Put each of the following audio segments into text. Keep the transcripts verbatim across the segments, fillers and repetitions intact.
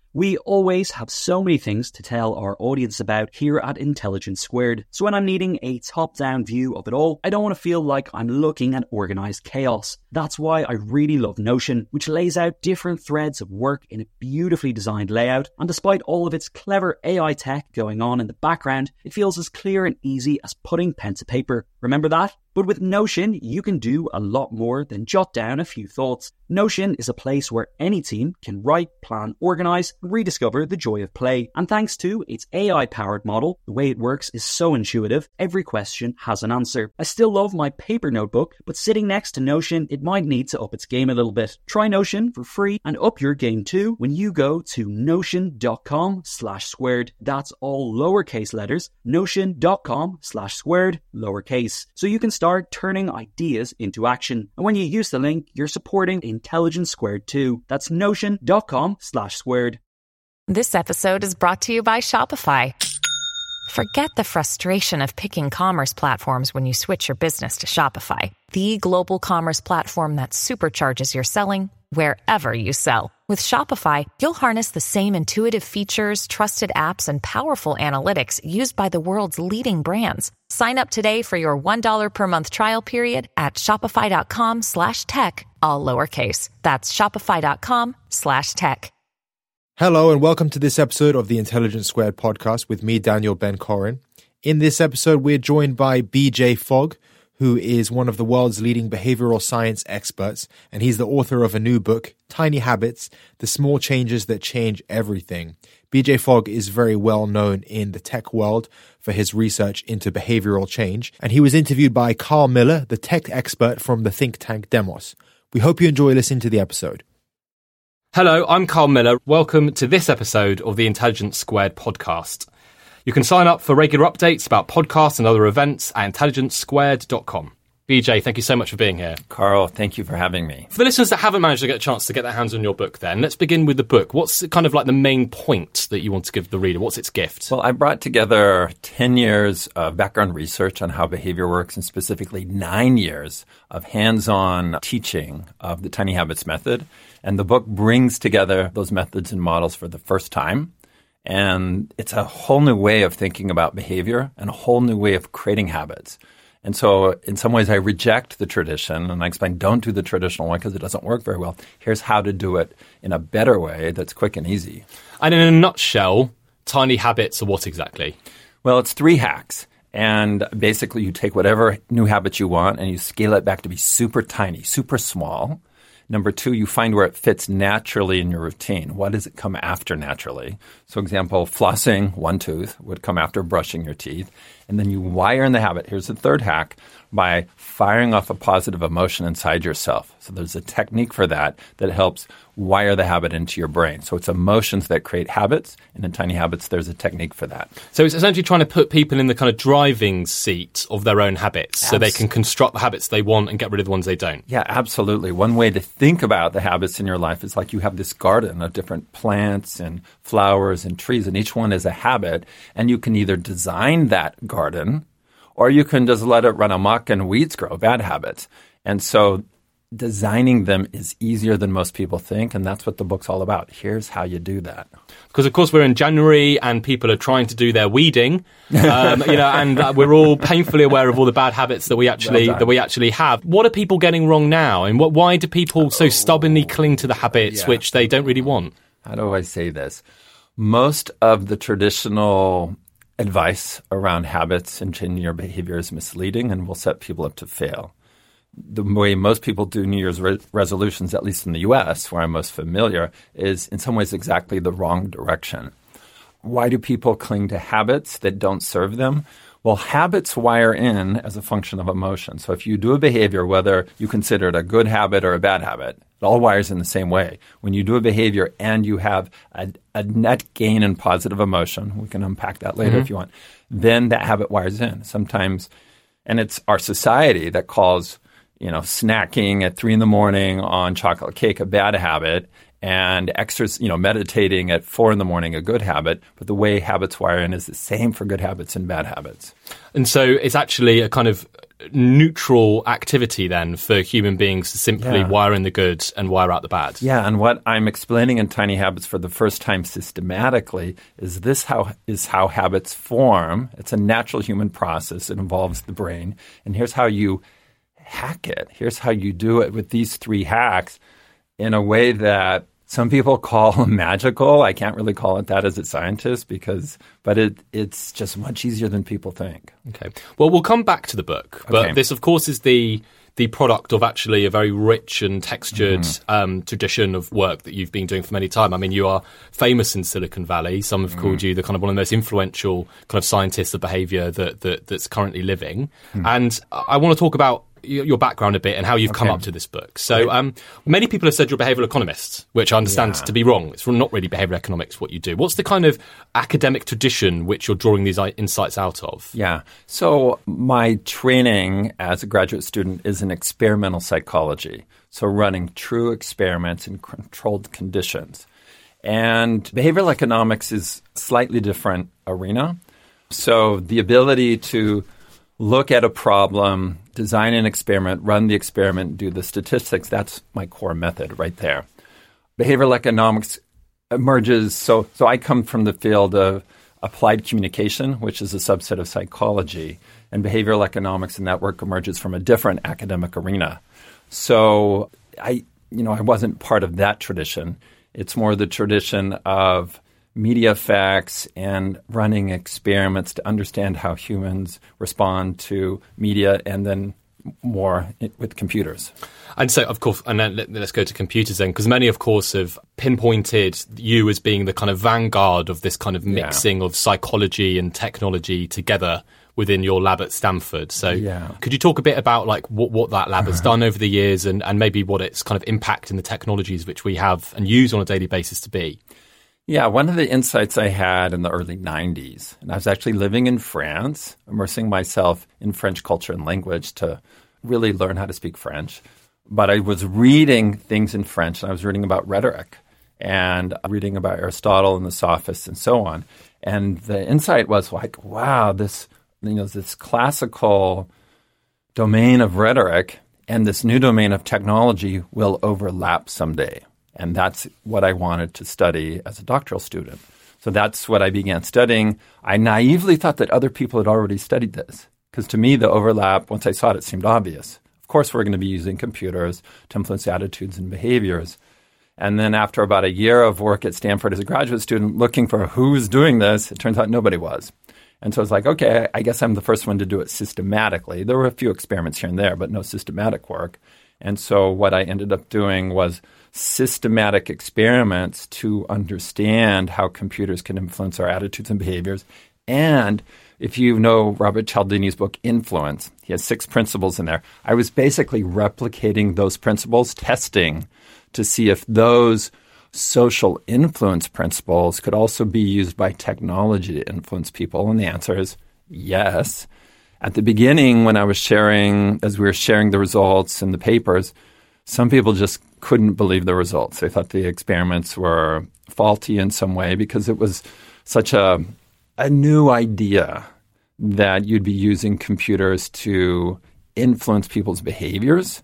We always have so many things to tell our audience about here at Intelligence Squared, so when I'm needing a top-down view of it all, I don't want to feel like I'm looking at organized chaos. That's why I really love Notion, which lays out different threads of work in a beautifully designed layout, and despite all of its clever A I tech going on in the background, it feels as clear and easy as putting pen to paper. Remember that? But with Notion, you can do a lot more than jot down a few thoughts. Notion is a place where any team can write, plan, organize, and rediscover the joy of play. And thanks to its A I-powered model, the way it works is so intuitive, every question has an answer. I still love my paper notebook, but sitting next to Notion, it might need to up its game a little bit. Try Notion for free and up your game too when you go to notion.com slash squared. That's all lowercase letters, notion.com slash squared, lowercase. So you can start turning ideas into action. And when you use the link, you're supporting Intelligence Squared too. That's notion.com slash squared. This episode is brought to you by Shopify. Forget the frustration of picking commerce platforms when you switch your business to Shopify, the global commerce platform that supercharges your selling wherever you sell. With Shopify, you'll harness the same intuitive features, trusted apps, and powerful analytics used by the world's leading brands. Sign up today for your one dollar per month trial period at shopify.com slash tech, all lowercase. That's shopify.com slash tech. Hello and welcome to this episode of the Intelligence Squared podcast with me, Daniel Ben-Corin. In this episode, we're joined by B J Fogg, who is one of the world's leading behavioral science experts, and he's the author of a new book, Tiny Habits, The Small Changes That Change Everything. B J Fogg is very well known in the tech world for his research into behavioral change, and he was interviewed by Carl Miller, the tech expert from the think tank Demos. We hope you enjoy listening to the episode. Hello, I'm Carl Miller. Welcome to this episode of the Intelligence Squared podcast. You can sign up for regular updates about podcasts and other events at intelligence squared dot com. B J, thank you so much for being here. Carl, thank you for having me. For the listeners that haven't managed to get a chance to get their hands on your book then, let's begin with the book. What's kind of like the main point that you want to give the reader? What's its gift? Well, I brought together ten years of background research on how behavior works, and specifically nine years of hands-on teaching of the Tiny Habits method. And the book brings together those methods and models for the first time. And it's a whole new way of thinking about behavior and a whole new way of creating habits. And so in some ways I reject the tradition and I explain don't do the traditional one because it doesn't work very well. Here's how to do it in a better way that's quick and easy. And in a nutshell, Tiny Habits are what exactly? Well, it's three hacks. And basically you take whatever new habits you want and you scale it back to be super tiny, super small. Number two, you find where it fits naturally in your routine. What does it come after naturally? So, example, flossing one tooth would come after brushing your teeth. And then you wire in the habit. Here's the third hack, by firing off a positive emotion inside yourself. So there's a technique for that that helps wire the habit into your brain. So it's emotions that create habits, and in Tiny Habits, there's a technique for that. So it's essentially trying to put people in the kind of driving seat of their own habits Abs- so they can construct the habits they want and get rid of the ones they don't. Yeah, absolutely. One way to think about the habits in your life is like you have this garden of different plants and flowers and trees, and each one is a habit, and you can either design that garden or you can just let it run amok and weeds grow, bad habits. And so designing them is easier than most people think, and that's what the book's all about. Here's how you do that. Because, of course, we're in January and people are trying to do their weeding, um, you know, and uh, we're all painfully aware of all the bad habits that we actually well that we actually have. What are people getting wrong now, and what, why do people so stubbornly cling to the habits yeah. which they don't really want? How do I say this? Most of the traditional advice around habits and changing your behavior is misleading and will set people up to fail. The way most people do New Year's re- resolutions, at least in the U S, where I'm most familiar, is in some ways exactly the wrong direction. Why do people cling to habits that don't serve them? Well, habits wire in as a function of emotion. So if you do a behavior, whether you consider it a good habit or a bad habit, it all wires in the same way. When you do a behavior and you have a, a net gain in positive emotion, we can unpack that later mm-hmm. if you want, then that habit wires in. Sometimes, and it's our society that calls, you know, snacking at three in the morning on chocolate cake a bad habit, and exercise, you know, meditating at four in the morning a good habit. But the way habits wire in is the same for good habits and bad habits. And so it's actually a kind of neutral activity then for human beings to simply Yeah. wire in the good and wire out the bad. Yeah, and what I'm explaining in Tiny Habits for the first time systematically is this how is how habits form. It's a natural human process. It involves the brain. And here's how you hack it. Here's how you do it with these three hacks in a way that some people call magical. I can't really call it that as a scientist because, but it it's just much easier than people think. Okay. Well, we'll come back to the book, but Okay. this, of course, is the the product of actually a very rich and textured Mm-hmm. um, tradition of work that you've been doing for many time. I mean, you are famous in Silicon Valley. Some have Mm. called you the kind of one of the most influential kind of scientists of behavior that, that that's currently living. Mm. And I want to talk about y- your background a bit and how you've come Okay. up to this book. So um, many people have said you're a behavioural economist, which I understand Yeah. to be wrong. It's not really behavioural economics what you do. What's the kind of academic tradition which you're drawing these i- insights out of? Yeah. So my training as a graduate student is in experimental psychology. So running true experiments in controlled conditions. And behavioral economics is a slightly different arena. So the ability to look at a problem, design an experiment, run the experiment, do the statistics, that's my core method right there. Behavioral economics emerges, so, so I come from the field of applied communication, which is a subset of psychology, and behavioral economics and that work emerges from a different academic arena. So I, you know, I wasn't part of that tradition. It's more the tradition of media effects and running experiments to understand how humans respond to media and then more with computers. And so, of course, and then let, let's go to computers then, because many, of course, have pinpointed you as being the kind of vanguard of this kind of mixing Yeah. of psychology and technology together within your lab at Stanford. So Yeah. could you talk a bit about like what, what that lab has done over the years and, and maybe what its kind of impact in the technologies which we have and use on a daily basis to be? Yeah, one of the insights I had in the early nineties, and I was actually living in France, immersing myself in French culture and language to really learn how to speak French. But I was reading things in French, and I was reading about rhetoric and reading about Aristotle and the Sophists and so on. And the insight was like, wow, this, you know, this classical domain of rhetoric and this new domain of technology will overlap someday. And that's what I wanted to study as a doctoral student. So that's what I began studying. I naively thought that other people had already studied this because to me, the overlap, once I saw it, it seemed obvious. Of course, we're going to be using computers to influence attitudes and behaviors. And then after about a year of work at Stanford as a graduate student looking for who's doing this, it turns out nobody was. And so I was like, okay, I guess I'm the first one to do it systematically. There were a few experiments here and there, but no systematic work. And so what I ended up doing was systematic experiments to understand how computers can influence our attitudes and behaviors. And if you know Robert Cialdini's book, Influence, he has six principles in there. I was basically replicating those principles, testing to see if those social influence principles could also be used by technology to influence people. And the answer is yes. At the beginning, when I was sharing, as we were sharing the results in the papers, some people just couldn't believe the results. They thought the experiments were faulty in some way because it was such a, a new idea that you'd be using computers to influence people's behaviors.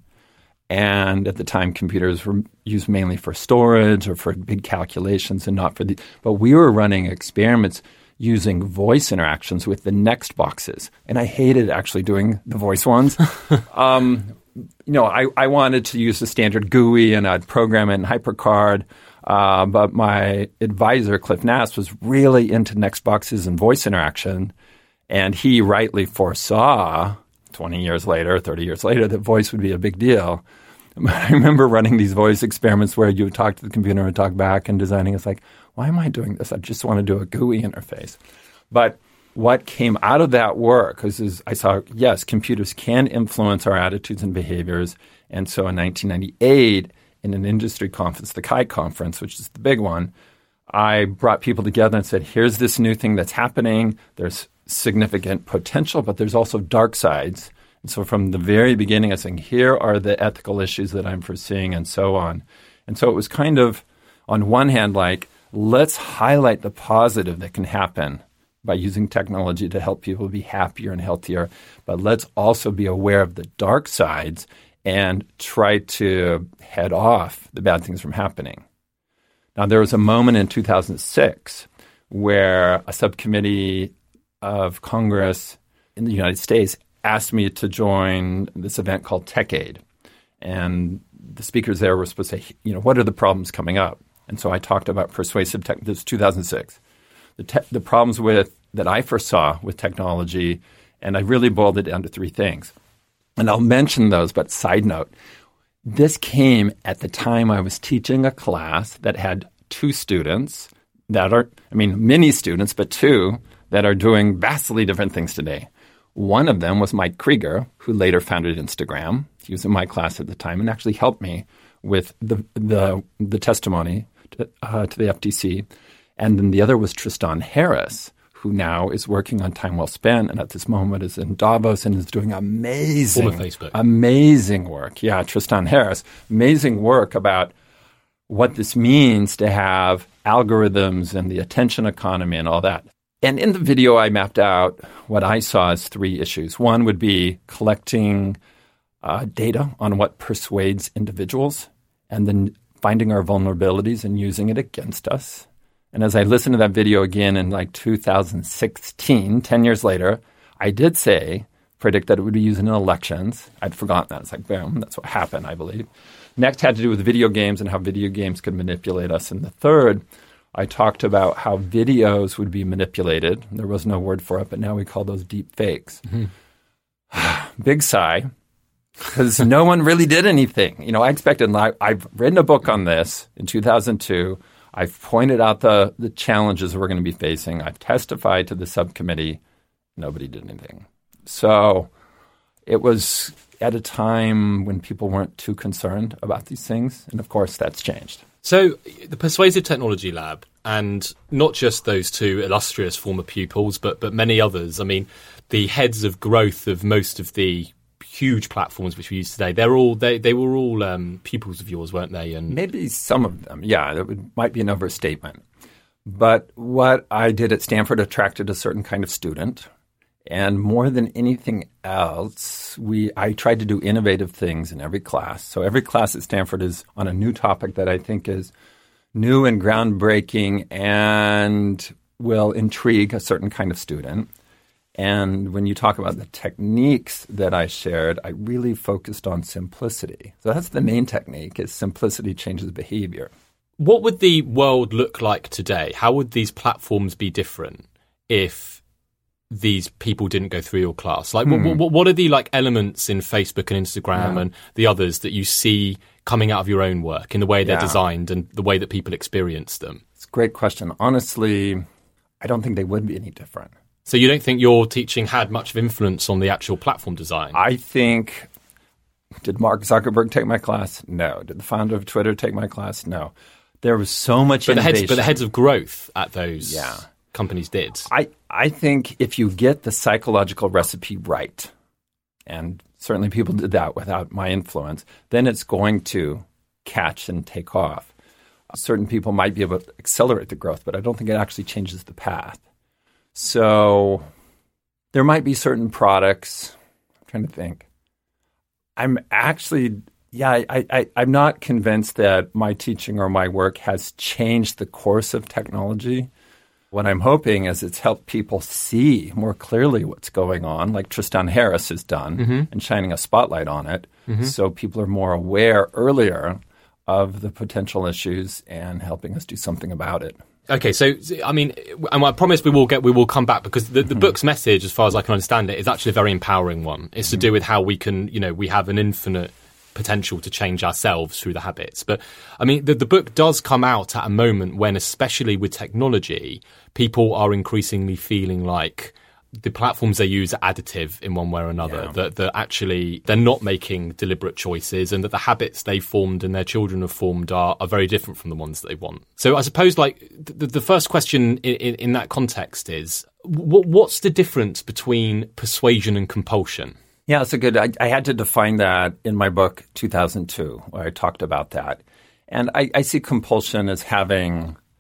And at the time, computers were used mainly for storage or for big calculations and not for the – but we were running experiments using voice interactions with the next boxes. And I hated actually doing the voice ones. um, you know, I, I wanted to use the standard G U I and I'd program it in HyperCard. Uh, but my advisor, Cliff Nass, was really into next boxes and voice interaction. And he rightly foresaw twenty years later, thirty years later, that voice would be a big deal. I remember running these voice experiments where you would talk to the computer and talk back and designing. It's like, why am I doing this? I just want to do a G U I interface. But what came out of that work is, is I saw, yes, computers can influence our attitudes and behaviors. And so in nineteen ninety-eight, in an industry conference, the C H I conference, which is the big one, I brought people together and said, here's this new thing that's happening. There's significant potential, but there's also dark sides. And so from the very beginning, I was saying, here are the ethical issues that I'm foreseeing and so on. And so it was kind of, on one hand, like, let's highlight the positive that can happen by using technology to help people be happier and healthier. But let's also be aware of the dark sides and try to head off the bad things from happening. Now, there was a moment in two thousand six where a subcommittee of Congress in the United States asked me to join this event called TechAid. And the speakers there were supposed to say, you know, what are the problems coming up? And so I talked about persuasive tech. This is two thousand six. The, te- the problems with that I first saw with technology, and I really boiled it down to three things. And I'll mention those, but side note, this came at the time I was teaching a class that had two students that are, I mean, many students, but two that are doing vastly different things today. One of them was Mike Krieger, who later founded Instagram. He was in my class at the time and actually helped me with the the, the testimony to, uh, to the F T C. And then the other was Tristan Harris, who now is working on Time Well Spent and at this moment is in Davos and is doing amazing, Facebook. amazing work. Yeah, Tristan Harris, amazing work about what this means to have algorithms and the attention economy and all that. And in the video, I mapped out what I saw as three issues. One would be collecting uh, data on what persuades individuals and then finding our vulnerabilities and using it against us. And as I listened to that video again in like two thousand sixteen, ten years later, I did say, predict that it would be used in elections. I'd forgotten that. It's like, boom, that's what happened, I believe. Next had to do with video games and how video games could manipulate us. And the third, I talked about how videos would be manipulated. There was no word for it, but now we call those deep fakes. Mm-hmm. Big sigh, because no one really did anything. You know, I expected, I, I've written a book on this in two thousand two. I've pointed out the, the challenges we're going to be facing. I've testified to the subcommittee. Nobody did anything. So it was at a time when people weren't too concerned about these things. And, of course, that's changed. So the Persuasive Technology Lab, and not just those two illustrious former pupils, but but many others. I mean, the heads of growth of most of the huge platforms which we use today, they're all they, they were all um, pupils of yours, weren't they? And maybe some of them, yeah, that would, might be an overstatement. But what I did at Stanford attracted a certain kind of student. And more than anything else, we I tried to do innovative things in every class. So every class at Stanford is on a new topic that I think is new and groundbreaking and will intrigue a certain kind of student. And when you talk about the techniques that I shared, I really focused on simplicity. So that's the main technique, is simplicity changes behavior. What would the world look like today? How would these platforms be different if these people didn't go through your class? Like, hmm. what, what are the like elements in Facebook and Instagram yeah. and the others that you see coming out of your own work in the way they're yeah. designed and the way that people experience them? It's a great question. Honestly, I don't think they would be any different. So you don't think your teaching had much of influence on the actual platform design? I think, did Mark Zuckerberg take my class? No. Did the founder of Twitter take my class? No. There was so much but innovation. The heads, but the heads of growth at those yeah. companies did. I, I think if you get the psychological recipe right, and certainly people did that without my influence, then it's going to catch and take off. Certain people might be able to accelerate the growth, but I don't think it actually changes the path. So there might be certain products. I'm trying to think. I'm actually, yeah, I, I, I'm not convinced that my teaching or my work has changed the course of technology. What I'm hoping is it's helped people see more clearly what's going on, like Tristan Harris has done, mm-hmm. and shining a spotlight on it, mm-hmm. so people are more aware earlier of the potential issues and helping us do something about it. Okay, so I mean, and I promise we will get we will come back because the, the mm-hmm. book's message, as far as I can understand it, is actually a very empowering one. It's mm-hmm. to do with how we can, you know, we have an infinite potential to change ourselves through the habits. But I mean, the, the book does come out at a moment when, especially with technology, people are increasingly feeling like the platforms they use are additive in one way or another, yeah. that, that actually they're not making deliberate choices and that the habits they formed and their children have formed are, are very different from the ones that they want. So I suppose like the, the first question in, in, in that context is, what, what's the difference between persuasion and compulsion? Yeah, it's a good, I, I had to define that in my book, two thousand two, where I talked about that. And I, I see compulsion as having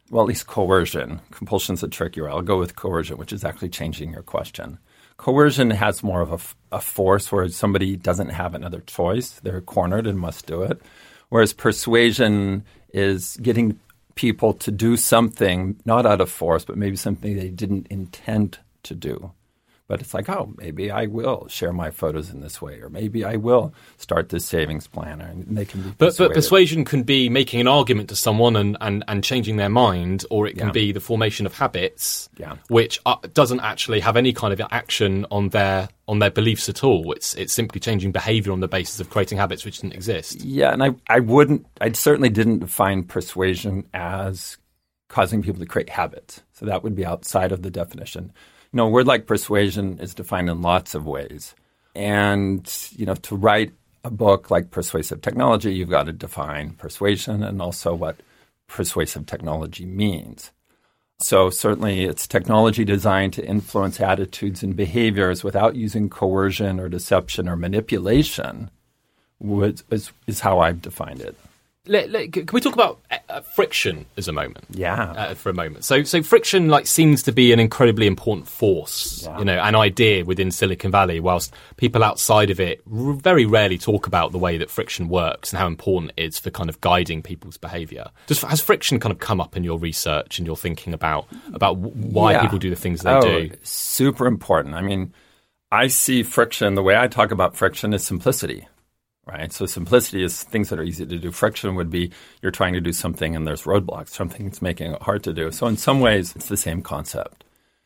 well, at least coercion. Compulsion's a trickier. I'll go with coercion, which is actually changing your question. Coercion has more of a, a force where somebody doesn't have another choice. They're cornered and must do it. Whereas persuasion is getting people to do something not out of force, but maybe something they didn't intend to do. But it's like, oh, maybe I will share my photos in this way, or maybe I will start this savings plan, and they can be But, but persuasion can be making an argument to someone and, and, and changing their mind, or it can Yeah. be the formation of habits, Yeah. which uh, doesn't actually have any kind of action on their on their beliefs at all. It's it's simply changing behavior on the basis of creating habits which didn't exist. Yeah, and I, I wouldn't, I certainly didn't define persuasion as causing people to create habits. So that would be outside of the definition. You know, a word like persuasion is defined in lots of ways. And, you know, to write a book like Persuasive Technology, you've got to define persuasion and also what persuasive technology means. So certainly it's technology designed to influence attitudes and behaviors without using coercion or deception or manipulation was, is, is how I've defined it. Let, let, can we talk about uh, friction as a moment? Yeah. Uh, for a moment. So, so friction like seems to be an incredibly important force, Yeah. you know, an idea within Silicon Valley. Whilst people outside of it r- very rarely talk about the way that friction works and how important it is for kind of guiding people's behaviour. Just has friction kind of come up in your research and your thinking about about w- why Yeah. people do the things they oh, do? Super important. I mean, I see friction. The way I talk about friction is simplicity. Right. So simplicity is things that are easy to do. Friction would be you're trying to do something and there's roadblocks, something that's making it hard to do. So in some ways, it's the same concept.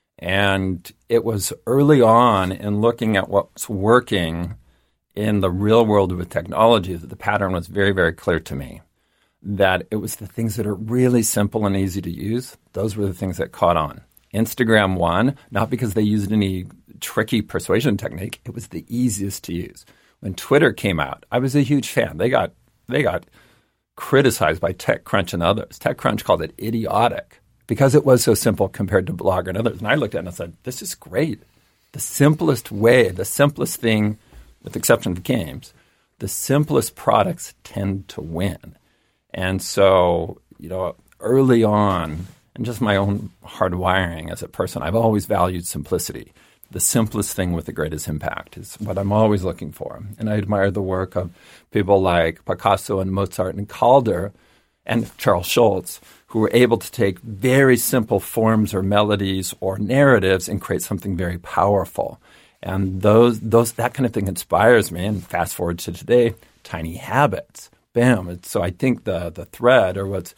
And it was early on in looking at what's working in the real world with technology that the pattern was very, very clear to me. That it was the things that are really simple and easy to use. Those were the things that caught on. Instagram won, not because they used any tricky persuasion technique. It was the easiest to use. When Twitter came out, I was a huge fan. They got they got criticized by TechCrunch and others. TechCrunch called it idiotic because it was so simple compared to Blogger and others. And I looked at it and I said, this is great. The simplest way, the simplest thing, with the exception of games, the simplest products tend to win. And so, you know, early on, and just my own hardwiring as a person, I've always valued simplicity. The simplest thing with the greatest impact is what I'm always looking for. And I admire the work of people like Picasso and Mozart and Calder and Charles Schultz, who were able to take very simple forms or melodies or narratives and create something very powerful. And those, those, that kind of thing inspires me. And fast forward to today, tiny habits. Bam. It's, so I think the the thread or what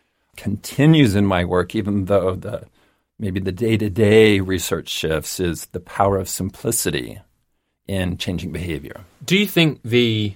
continues in my work, even though the maybe the day-to-day research shifts, is the power of simplicity in changing behavior. Do you think the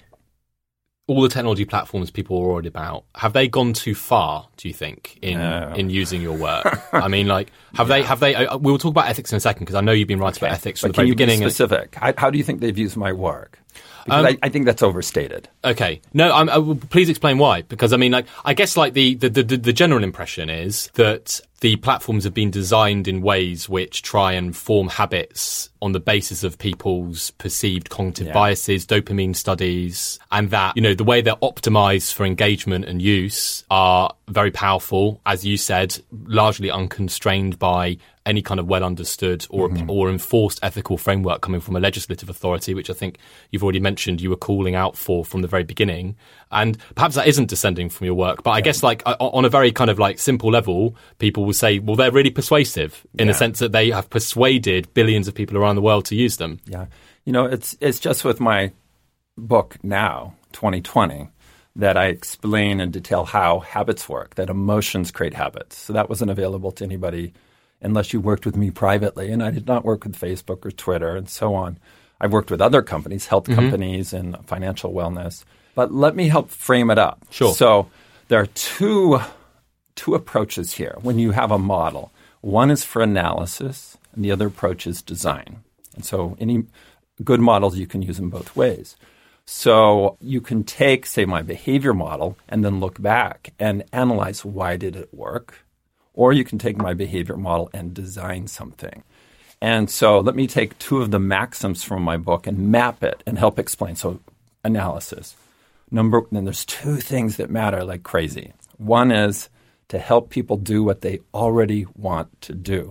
all the technology platforms people are worried about, have they gone too far, do you think, in No. in using your work? I mean, like, have they, have they, uh, we'll talk about ethics in a second, because I know you've been writing about ethics from But the can very you beginning. be and- specific? How, how do you think they've used my work? Because Um, I, I think that's overstated. Okay. No, I'm, I, will- please explain why. Because, I mean, like, I guess, like, the, the, the, the general impression is that the platforms have been designed in ways which try and form habits on the basis of people's perceived cognitive Yeah. biases, dopamine studies, and that, you know, the way they're optimized for engagement and use are very powerful, as you said, largely unconstrained by any kind of well understood or Mm-hmm. or enforced ethical framework coming from a legislative authority, which I think you've already mentioned you were calling out for from the very beginning. And perhaps that isn't descending from your work, but I guess like uh, on a very kind of like simple level, people will say, well, they're really persuasive in Yeah. the sense that they have persuaded billions of people around the world to use them. Yeah. You know, it's it's just with my book now, twenty twenty, that I explain and detail how habits work, that emotions create habits. So that wasn't available to anybody unless you worked with me privately. And I did not work with Facebook or Twitter and so on. I've worked with other companies, health companies and financial wellness. But let me help frame it up. Sure. So there are two two approaches here when you have a model. One is for analysis, and the other approach is design. And so any good models, you can use in both ways. So you can take, say, my behavior model and then look back and analyze why did it work. Or you can take my behavior model and design something. And so let me take two of the maxims from my book and map it and help explain. So analysis. Number, then there's two things that matter like crazy. One is to help people do what they already want to do.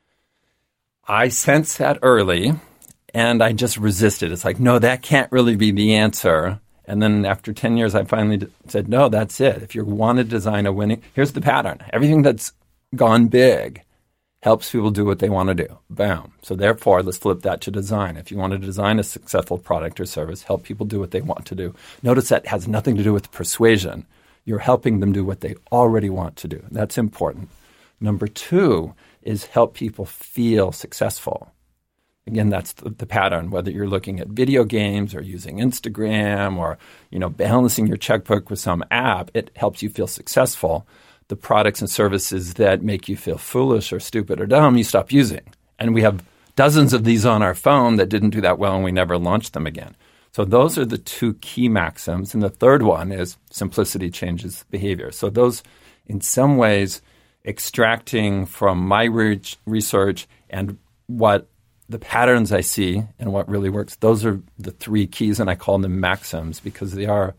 I sensed that early, and I just resisted. It's like, no, that can't really be the answer. And then after ten years, I finally d- said, no, that's it. If you want to design a winning, here's the pattern. Everything that's gone big helps people do what they want to do. Bam. So therefore, let's flip that to design. If you want to design a successful product or service, help people do what they want to do. Notice that has nothing to do with persuasion. You're helping them do what they already want to do. That's important. Number two is help people feel successful. Again, that's the, the pattern, whether you're looking at video games or using Instagram or, you know, balancing your checkbook with some app, it helps you feel successful. The products and services that make you feel foolish or stupid or dumb, you stop using. And we have dozens of these on our phone that didn't do that well and we never launched them again. So those are the two key maxims. And the third one is simplicity changes behavior. So those, in some ways, extracting from my re- research and what the patterns I see and what really works, those are the three keys, and I call them maxims because they are,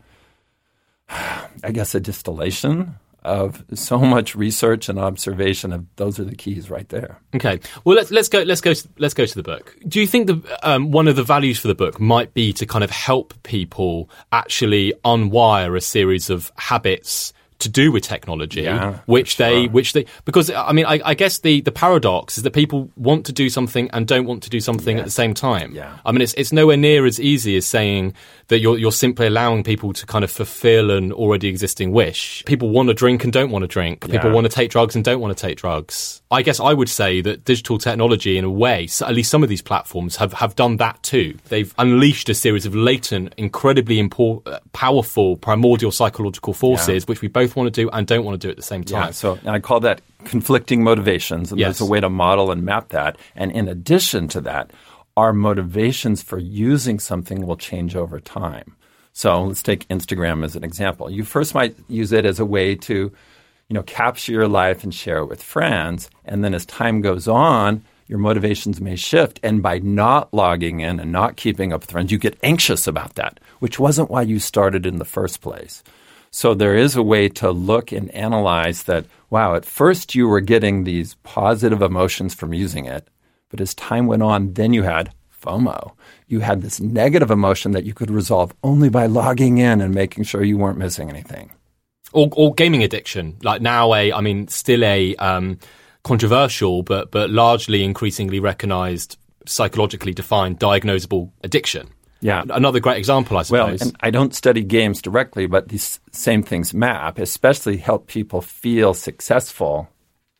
I guess, a distillation of so much research and observation of those are the keys right there. Okay, well let's let's go let's go let's go to the book. Do you think the um, one of the values for the book might be to kind of help people actually unwire a series of habits to do with technology, yeah, which sure. they, which they, because I mean, I, I guess the, the paradox is that people want to do something and don't want to do something yes. at the same time. Yeah. I mean, it's it's nowhere near as easy as saying that you're you're simply allowing people to kind of fulfill an already existing wish. People want to drink and don't want to drink. People yeah. want to take drugs and don't want to take drugs. I guess I would say that digital technology, in a way, so at least some of these platforms have, have done that too. They've unleashed a series of latent, incredibly important, powerful, primordial psychological forces, yeah. which we both want to do and don't want to do at the same time. Yeah, so I call that conflicting motivations, and yes. there's a way to model and map that. And in addition to that, our motivations for using something will change over time. So let's take Instagram as an example. You first might use it as a way to, you know, capture your life and share it with friends. And then as time goes on, your motivations may shift. And by not logging in and not keeping up with friends, you get anxious about that, which wasn't why you started in the first place. So there is a way to look and analyze that, wow, at first you were getting these positive emotions from using it, but as time went on, then you had FOMO. You had this negative emotion that you could resolve only by logging in and making sure you weren't missing anything. Or, or gaming addiction, like now a, I mean, still a um, controversial but but largely increasingly recognized, psychologically defined, diagnosable addiction. Yeah. Another great example, I suppose. Well, and I don't study games directly, but these same things map, especially help people feel successful.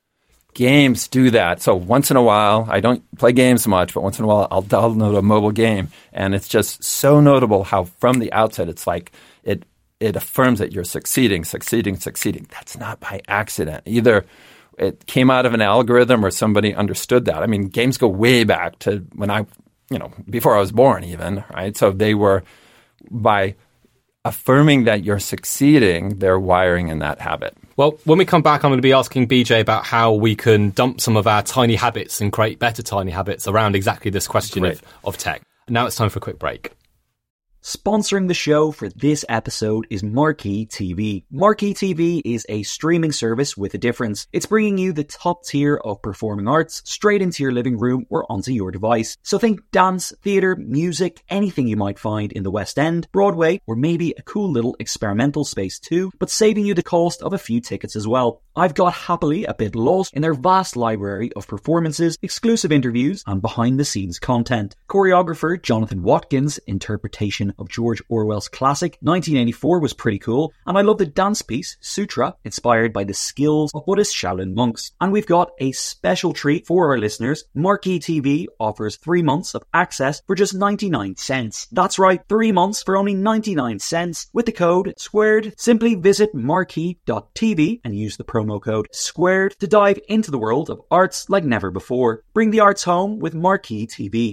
Games do that. So once in a while, I don't play games much, but once in a while I'll download a mobile game. And it's just so notable how from the outset it's like it it affirms that you're succeeding, succeeding, succeeding. That's not by accident. Either it came out of an algorithm or somebody understood that. I mean, games go way back to when I, you know, before I was born even, right? So they were, by affirming that you're succeeding, they're wiring in that habit. Well, when we come back, I'm going to be asking B J about how we can dump some of our tiny habits and create better tiny habits around exactly this question of, of tech. Now it's time for a quick break. Sponsoring the show for this episode is Marquee T V. Marquee T V is a streaming service with a difference. It's bringing you the top tier of performing arts straight into your living room or onto your device. So think dance, theatre, music, anything you might find in the West End, Broadway, or maybe a cool little experimental space too, but saving you the cost of a few tickets as well. I've got happily a bit lost in their vast library of performances, exclusive interviews, and behind-the-scenes content. Choreographer Jonathan Watkins' interpretation of George Orwell's classic nineteen eighty-four was pretty cool, and I love the dance piece Sutra, inspired by the skills of Buddhist Shaolin monks. And we've got a special treat for our listeners. Marquee T V offers three months of access for just ninety-nine cents. That's right, three months for only ninety-nine cents with the code SQUARED. Simply visit marquee dot t v and use the promo code SQUARED to dive into the world of arts like never before. Bring the arts home with Marquee T V.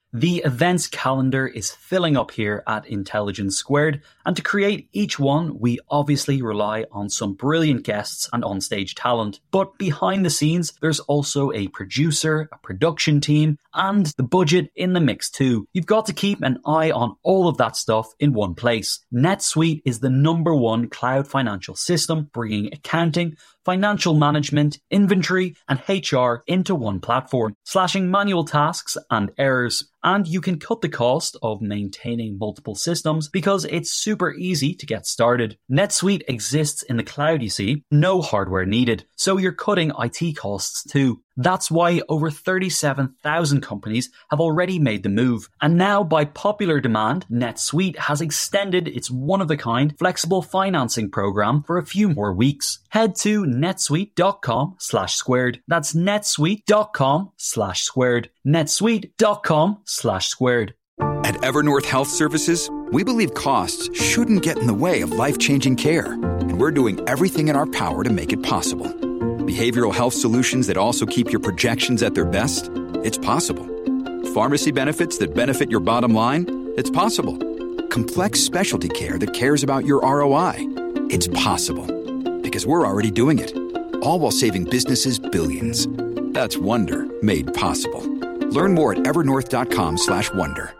The events calendar is filling up here at Intelligence Squared, and to create each one, we obviously rely on some brilliant guests and onstage talent. But behind the scenes, there's also a producer, a production team, and the budget in the mix too. You've got to keep an eye on all of that stuff in one place. NetSuite is the number one cloud financial system, bringing accounting, financial management, inventory, and H R into one platform, slashing manual tasks and errors. And you can cut the cost of maintaining multiple systems because it's super easy to get started. NetSuite exists in the cloud, you see, no hardware needed, so you're cutting I T costs too. That's why over thirty-seven thousand companies have already made the move. And now, by popular demand, NetSuite has extended its one-of-a-kind flexible financing program for a few more weeks. Head to netsuite.com slash squared. That's netsuite.com slash squared. netsuite.com slash squared. At Evernorth Health Services, we believe costs shouldn't get in the way of life-changing care, and we're doing everything in our power to make it possible. Behavioral health solutions that also keep your projections at their best? It's possible. Pharmacy benefits that benefit your bottom line? It's possible. Complex specialty care that cares about your R O I? It's possible. Because we're already doing it. All while saving businesses billions. That's Wonder made possible. Learn more at evernorth.com slash wonder.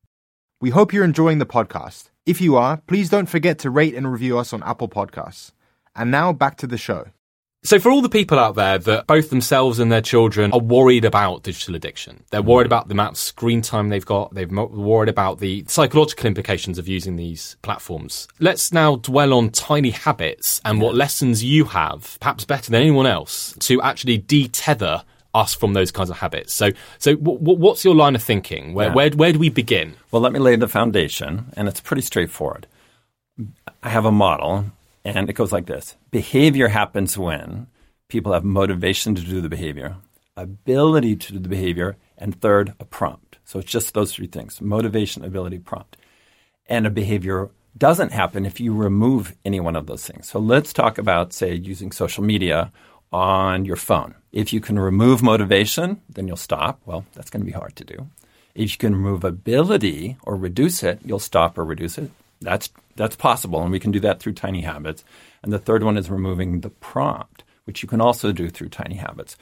We hope you're enjoying the podcast. If you are, please don't forget to rate and review us on Apple Podcasts. And now back to the show. So for all the people out there that both themselves and their children are worried about digital addiction, they're worried about the amount of screen time they've got, they're worried about the psychological implications of using these platforms. Let's now dwell on tiny habits and what lessons you have, perhaps better than anyone else, to actually de-tether us from those kinds of habits. So so w- w- what's your line of thinking? Where, yeah. where where do we begin? Well, let me lay the foundation, and it's pretty straightforward. I have a model, and it goes like this. Behavior happens when people have motivation to do the behavior, ability to do the behavior, and third, a prompt. So it's just those three things, motivation, ability, prompt. And a behavior doesn't happen if you remove any one of those things. So let's talk about, say, using social media on your phone. If you can remove motivation, then you'll stop. Well, that's going to be hard to do. If you can remove ability or reduce it, you'll stop or reduce it. That's that's possible, and we can do that through tiny habits. And the third one is removing the prompt, which you can also do through tiny habits.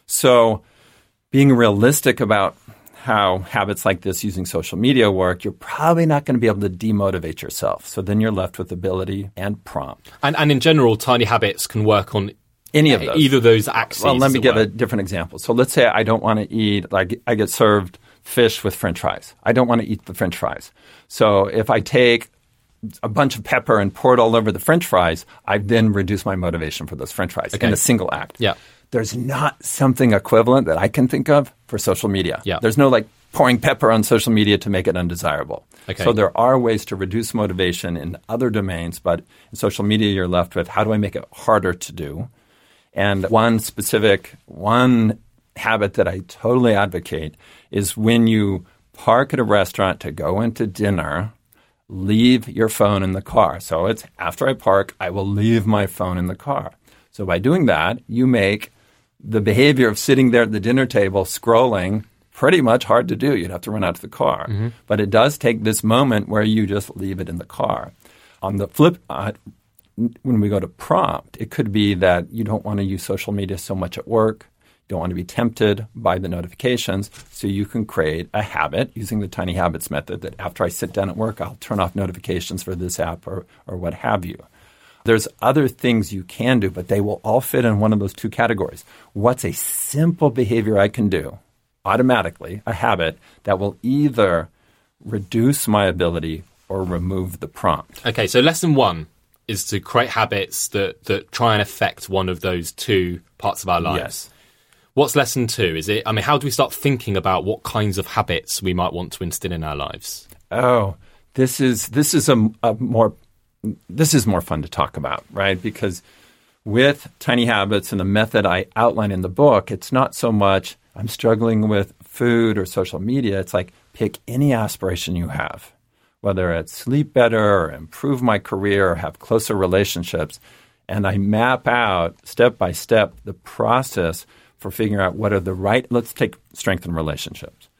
So being realistic about how habits like this using social media work, you're probably not going to be able to demotivate yourself. So then you're left with ability and prompt. And, and in general, tiny habits can work on any of those. Either of those axes. Well, let me give were. a different example. So let's say I don't want to eat, like I get served fish with French fries. I don't want to eat the French fries. So if I take a bunch of pepper and pour it all over the French fries, I then reduce my motivation for those French fries okay. in a single act. Yeah. There's not something equivalent that I can think of for social media. Yeah. There's no like pouring pepper on social media to make it undesirable. Okay. So there are ways to reduce motivation in other domains, but in social media you're left with how do I make it harder to do? And one specific, one habit that I totally advocate is when you park at a restaurant to go into dinner, leave your phone in the car. So it's after I park, I will leave my phone in the car. So by doing that, you make the behavior of sitting there at the dinner table scrolling pretty much hard to do. You'd have to run out to the car. Mm-hmm. But it does take this moment where you just leave it in the car. On the flip side, when we go to prompt, it could be that you don't want to use social media so much at work. You don't want to be tempted by the notifications. So you can create a habit using the tiny habits method that after I sit down at work, I'll turn off notifications for this app or, or what have you. There's other things you can do, but they will all fit in one of those two categories. What's a simple behavior I can do automatically, a habit that will either reduce my ability or remove the prompt? Okay, so lesson one is to create habits that, that try and affect one of those two parts of our lives. Yes. What's lesson two? Is it? I mean, how do we start thinking about what kinds of habits we might want to instill in our lives? Oh, this is this is a, a more this is more fun to talk about, right? Because with tiny habits and the method I outline in the book, it's not so much I'm struggling with food or social media. It's like pick any aspiration you have, whether it's sleep better or improve my career or have closer relationships. And I map out step by step the process for figuring out what are the right – let's take strengthen relationships.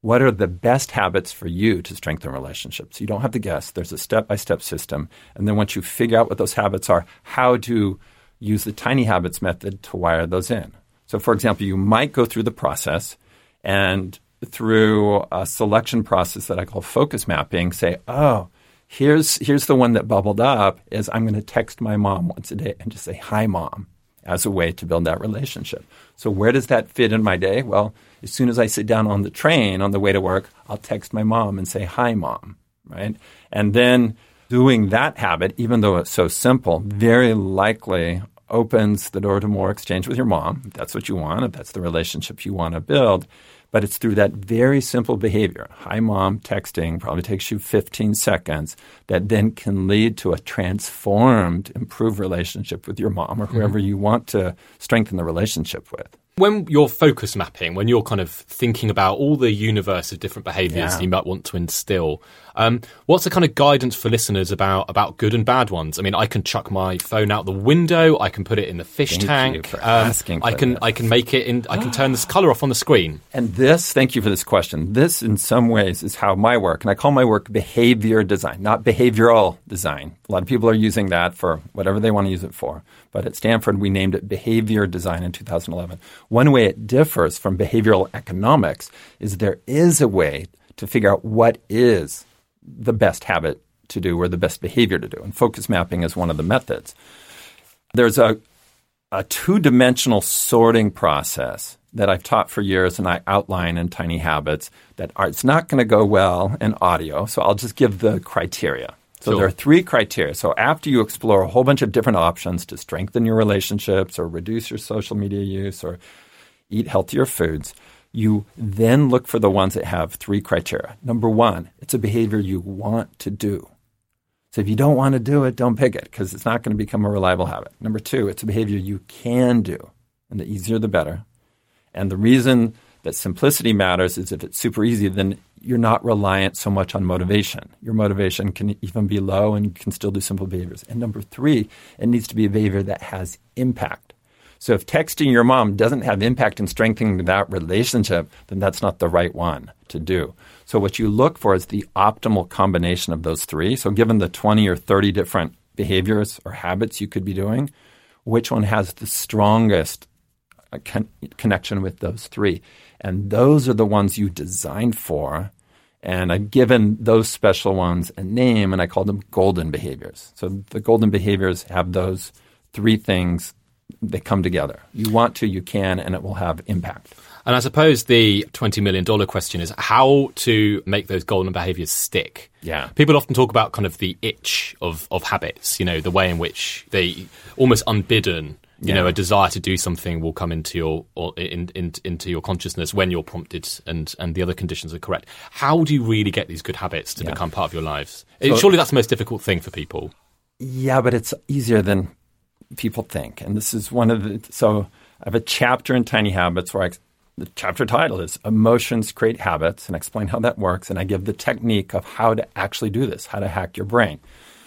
what are the best habits for you to strengthen relationships? You don't have to guess. There's a step-by-step system. And then once you figure out what those habits are, how to use the tiny habits method to wire those in. So, for example, you might go through the process and through a selection process that I call focus mapping, say, oh, here's here's the one that bubbled up is I'm going to text my mom once a day and just say, hi, Mom, as a way to build that relationship. So where does that fit in my day? Well, as soon as I sit down on the train on the way to work, I'll text my mom and say, hi, Mom, right? And then doing that habit, even though it's so simple, very likely opens the door to more exchange with your mom, if that's what you want, if that's the relationship you want to build. But it's through that very simple behavior, hi, Mom, texting, probably takes you fifteen seconds, that then can lead to a transformed, improved relationship with your mom or whoever mm-hmm. you want to strengthen the relationship with. When you're focus mapping, when you're kind of thinking about all the universe of different behaviors Yeah. you might want to instill, um, what's the kind of guidance for listeners about about good and bad ones? I mean, I can chuck my phone out the window. I can put it in the fish Thank tank. you for um, asking for I can this. I can make it in. I can turn this color off on the screen. And this, thank you for this question. This, in some ways, is how my work, and I call my work behavior design, not behavioral design. A lot of people are using that for whatever they want to use it for. But at Stanford, we named it behavior design in two thousand eleven. One way it differs from behavioral economics is there is a way to figure out what is the best habit to do or the best behavior to do. And focus mapping is one of the methods. There's a, a two-dimensional sorting process that I've taught for years and I outline in Tiny Habits that are, it's not going to go well in audio, so I'll just give the criteria. So Sure. there are three criteria. So after you explore a whole bunch of different options to strengthen your relationships or reduce your social media use or eat healthier foods, you then look for the ones that have three criteria. Number one, it's a behavior you want to do. So if you don't want to do it, don't pick it because it's not going to become a reliable habit. Number two, it's a behavior you can do. And the easier, the better. And the reason that simplicity matters is if it's super easy, then you're not reliant so much on motivation. Your motivation can even be low and you can still do simple behaviors. And number three, it needs to be a behavior that has impact. So if texting your mom doesn't have impact in strengthening that relationship, then that's not the right one to do. So what you look for is the optimal combination of those three. So given the twenty or thirty different behaviors or habits you could be doing, which one has the strongest con- connection with those three? And those are the ones you designed for. And I've given those special ones a name, and I call them golden behaviors. So the golden behaviors have those three things. They come together. You want to, you can, and it will have impact. And I suppose the twenty million dollars question is how to make those golden behaviors stick. Yeah. People often talk about kind of the itch of, of habits, you know, the way in which they almost unbidden, you Yeah. know, a desire to do something will come into your or in, in, into your consciousness when you're prompted and, and the other conditions are correct. How do you really get these good habits to Yeah. become part of your lives? So- Surely that's the most difficult thing for people. Yeah, but it's easier than people think. And this is one of the – so I have a chapter in Tiny Habits where I – the chapter title is Emotions Create Habits, and I explain how that works, and I give the technique of how to actually do this, how to hack your brain.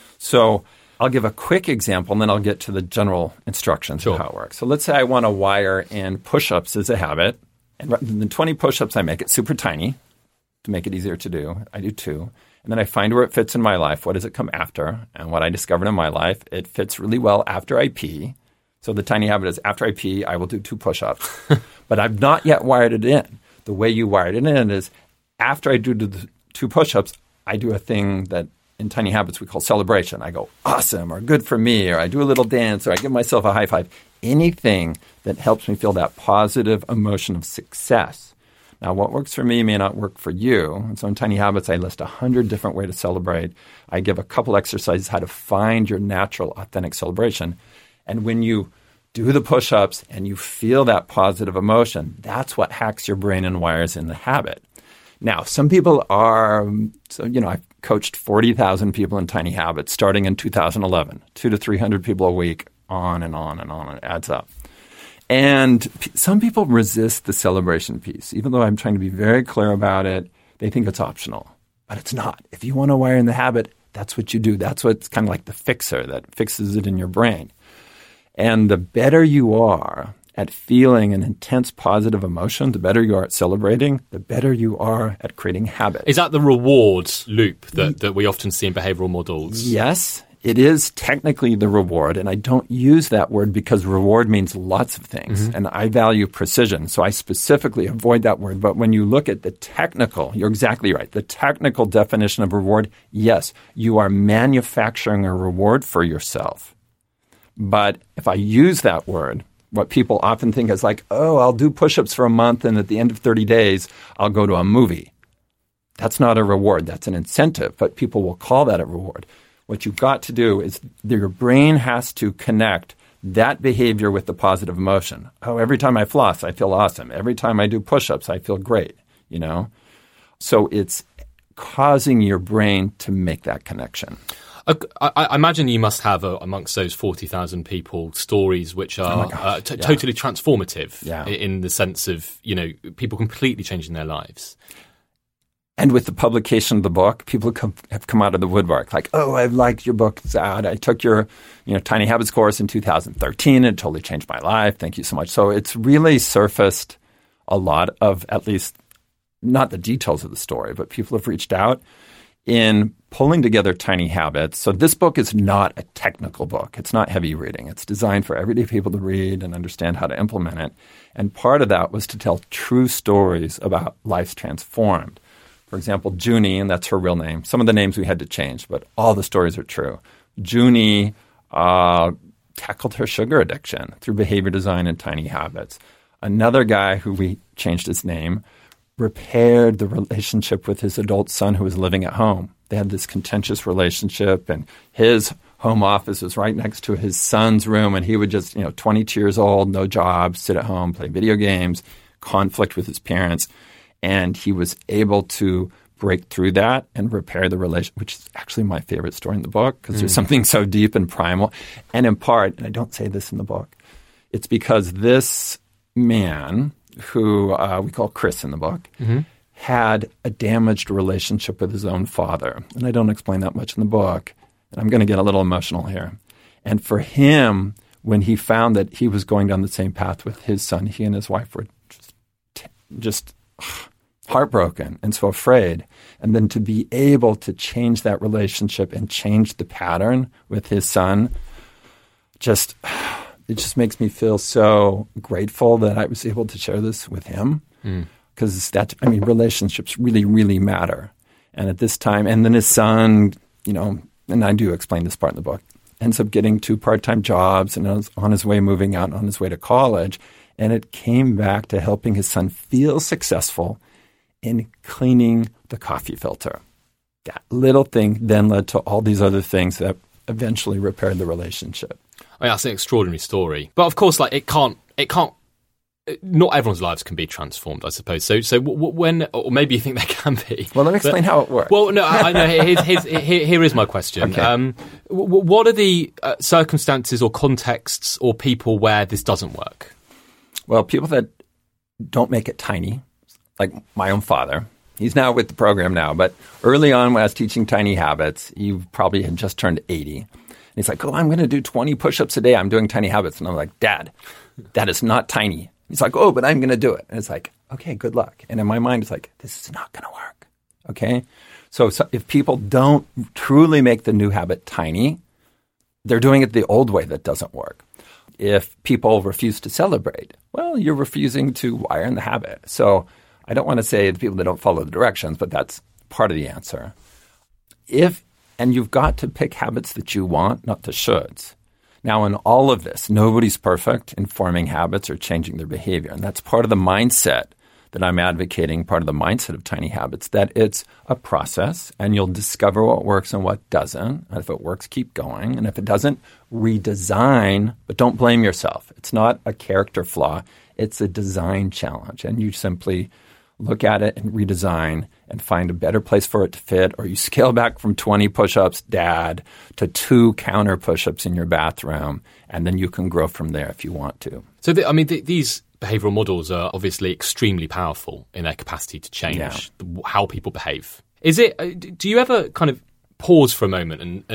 So I'll give a quick example, and then I'll get to the general instructions Sure. of how it works. So let's say I want to wire in push-ups as a habit, and rather than twenty push-ups, I make it super tiny to make it easier to do. I do two. And then I find where it fits in my life. What does it come after? And what I discovered in my life, it fits really well after I pee. So the tiny habit is after I pee, I will do two push-ups. But I've not yet wired it in. The way you wired it in is after I do the two push-ups, I do a thing that in Tiny Habits we call celebration. I go, awesome, or good for me, or I do a little dance, or I give myself a high five. Anything that helps me feel that positive emotion of success. Now, what works for me may not work for you. And so in Tiny Habits, I list one hundred different ways to celebrate. I give a couple exercises how to find your natural, authentic celebration. And when you do the push-ups and you feel that positive emotion, that's what hacks your brain and wires in the habit. Now, some people are – so you know, I've coached forty thousand people in Tiny Habits starting in two thousand eleven, two to three hundred people a week, on and on and on. It adds up. And p- some people resist the celebration piece. Even though I'm trying to be very clear about it, they think it's optional. But it's not. If you want to wire in the habit, that's what you do. That's what's kind of like the fixer that fixes it in your brain. And the better you are at feeling an intense positive emotion, the better you are at celebrating, the better you are at creating habits. Is that the reward loop that, that we often see in behavioral models? Yes, it is technically the reward. And I don't use that word because reward means lots of things. Mm-hmm. And I value precision. So I specifically avoid that word. But when you look at the technical, you're exactly right. The technical definition of reward, yes, you are manufacturing a reward for yourself. But if I use that word, what people often think is like, oh, I'll do push-ups for a month and at the end of thirty days, I'll go to a movie. That's not a reward. That's an incentive, but people will call that a reward. What you've got to do is your brain has to connect that behavior with the positive emotion. Oh, every time I floss, I feel awesome. Every time I do push-ups, I feel great, you know? So it's causing your brain to make that connection. I, I imagine you must have, uh, amongst those forty thousand people, stories which are oh uh, t- yeah. totally transformative yeah. in the sense of, you know, people completely changing their lives. And with the publication of the book, people come, have come out of the woodwork like, oh, I liked your book. It's out. I took your you know, Tiny Habits course in two thousand thirteen. It totally changed my life. Thank you so much. So it's really surfaced a lot of, at least not the details of the story, but people have reached out in pulling together Tiny Habits. So this book is not a technical book. It's not heavy reading. It's designed for everyday people to read and understand how to implement it. And part of that was to tell true stories about lives transformed. For example, Junie, and that's her real name. Some of the names we had to change, but all the stories are true. Junie uh, tackled her sugar addiction through behavior design and Tiny Habits. Another guy who we changed his name repaired the relationship with his adult son who was living at home. They had this contentious relationship, and his home office was right next to his son's room, and he would just, you know, twenty-two years old, no job, sit at home, play video games, conflict with his parents. And he was able to break through that and repair the relationship, which is actually my favorite story in the book because mm. there's something so deep and primal. And in part, and I don't say this in the book, it's because this man who uh, we call Chris in the book, mm-hmm. had a damaged relationship with his own father. And I don't explain that much in the book. And I'm going to get a little emotional here. And for him, when he found that he was going down the same path with his son, he and his wife were just, just heartbroken and so afraid. And then to be able to change that relationship and change the pattern with his son, just... it just makes me feel so grateful that I was able to share this with him because mm. that, I mean, relationships really, really matter. And at this time, and then his son, you know, and I do explain this part in the book, ends up getting two part-time jobs and was on his way moving out, on his way to college. And it came back to helping his son feel successful in cleaning the coffee filter. That little thing then led to all these other things that eventually repaired the relationship. I mean, that's an extraordinary story, but of course, like it can't, it can't. Not everyone's lives can be transformed, I suppose. So, so w- when, or maybe you think they can be. Well, let me explain but, how it works. Well, no, I know. Here's, here's, here, here is my question. Okay. Um, w- what are the uh, circumstances or contexts or people where this doesn't work? Well, people that don't make it tiny, like my own father. He's now with the program now, but early on when I was teaching Tiny Habits, he probably had just turned eighty. He's like, oh, I'm going to do twenty push-ups a day. I'm doing Tiny Habits. And I'm like, Dad, that is not tiny. He's like, oh, but I'm going to do it. And it's like, okay, good luck. And in my mind, it's like, this is not going to work. Okay? So, so if people don't truly make the new habit tiny, they're doing it the old way that doesn't work. If people refuse to celebrate, well, you're refusing to wire in the habit. So I don't want to say to people that don't follow the directions, but that's part of the answer. If And you've got to pick habits that you want, not the shoulds. Now, in all of this, nobody's perfect in forming habits or changing their behavior. And that's part of the mindset that I'm advocating, part of the mindset of Tiny Habits, that it's a process and you'll discover what works and what doesn't. And if it works, keep going. And if it doesn't, redesign, but don't blame yourself. It's not a character flaw. It's a design challenge. And you simply look at it and redesign and find a better place for it to fit, or you scale back from twenty push-ups, Dad, to two counter push-ups in your bathroom, and then you can grow from there if you want to. So, the, I mean, the, these behavioral models are obviously extremely powerful in their capacity to change yeah. the, how people behave. Is it? Do you ever kind of pause for a moment and, and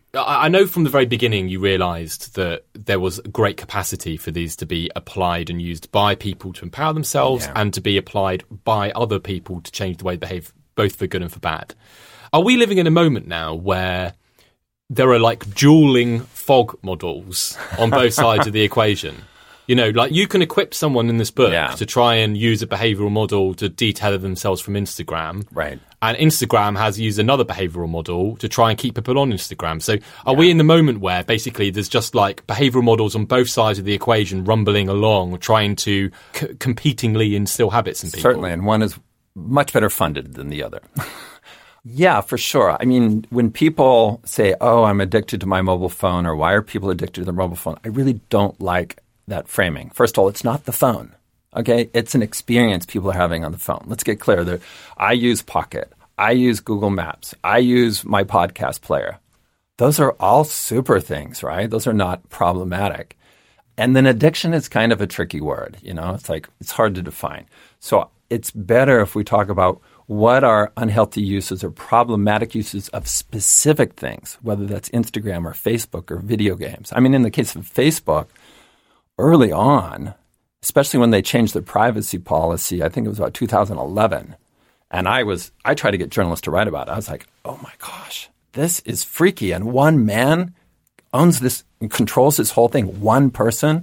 I know from the very beginning you realised that there was great capacity for these to be applied and used by people to empower themselves Yeah. and to be applied by other people to change the way they behave, both for good and for bad. Are we living in a moment now where there are like dueling fog models on both sides of the equation? You know, like you can equip someone in this book Yeah. to try and use a behavioural model to detailer themselves from Instagram. Right. And Instagram has used another behavioural model to try and keep people on Instagram. So are we in the moment where basically there's just like behavioural models on both sides of the equation rumbling along, trying to c- competingly instill habits in people? Certainly, and one is much better funded than the other. Yeah, for sure. I mean, when people say, oh, I'm addicted to my mobile phone, or why are people addicted to their mobile phone, I really don't like that framing. First of all, it's not the phone. Okay, it's an experience people are having on the phone. Let's get clear. There, I use Pocket. I use Google Maps. I use my podcast player. Those are all super things, right? Those are not problematic. And then addiction is kind of a tricky word. You know, it's like it's hard to define. So it's better if we talk about what are unhealthy uses or problematic uses of specific things, whether that's Instagram or Facebook or video games. I mean, in the case of Facebook, early on, especially when they changed their privacy policy, I think it was about two thousand eleven. And I was, I tried to get journalists to write about it. I was like, oh my gosh, this is freaky. And one man owns this and controls this whole thing, one person.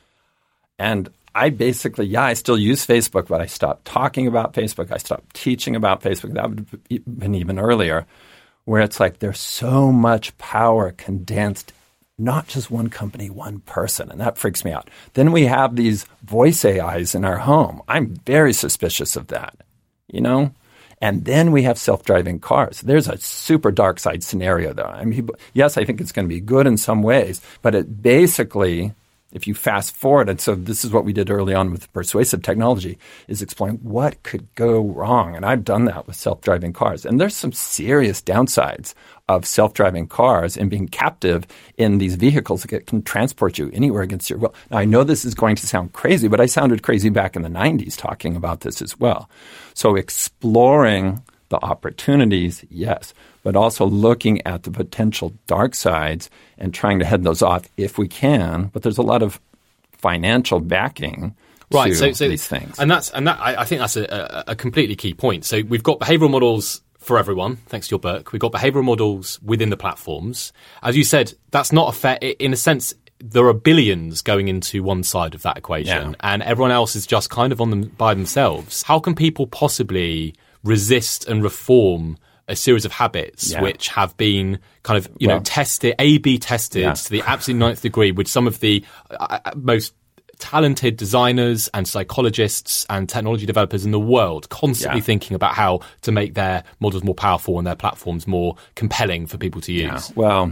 And I basically, yeah, I still use Facebook, but I stopped talking about Facebook. I stopped teaching about Facebook. That would have been even earlier, where it's like there's so much power condensed, not just one company, one person. And that freaks me out. Then we have these voice A Is in our home. I'm very suspicious of that, you know? And then we have self-driving cars. There's a super dark side scenario, though. I mean, yes, I think it's going to be good in some ways, but it basically, if you fast forward, and so this is what we did early on with persuasive technology, is explain what could go wrong. And I've done that with self-driving cars. And there's some serious downsides of self-driving cars and being captive in these vehicles that can transport you anywhere against your will. Now, I know this is going to sound crazy, but I sounded crazy back in the nineties talking about this as well. So exploring the opportunities, yes, but also looking at the potential dark sides and trying to head those off if we can. But there's a lot of financial backing right, to so, so, these things. And that's and that I, I think that's a, a, a completely key point. So we've got behavioural models for everyone, thanks to your book. We've got behavioural models within the platforms. As you said, that's not a fair, in a sense, there are billions going into one side of that equation, Yeah. and everyone else is just kind of on them by themselves. How can people possibly resist and reform a series of habits Yeah. which have been kind of, you Well, know, tested, A B tested Yeah. to the absolute ninth degree with some of the uh, most talented designers and psychologists and technology developers in the world constantly Yeah. thinking about how to make their models more powerful and their platforms more compelling for people to use. Yeah. Well,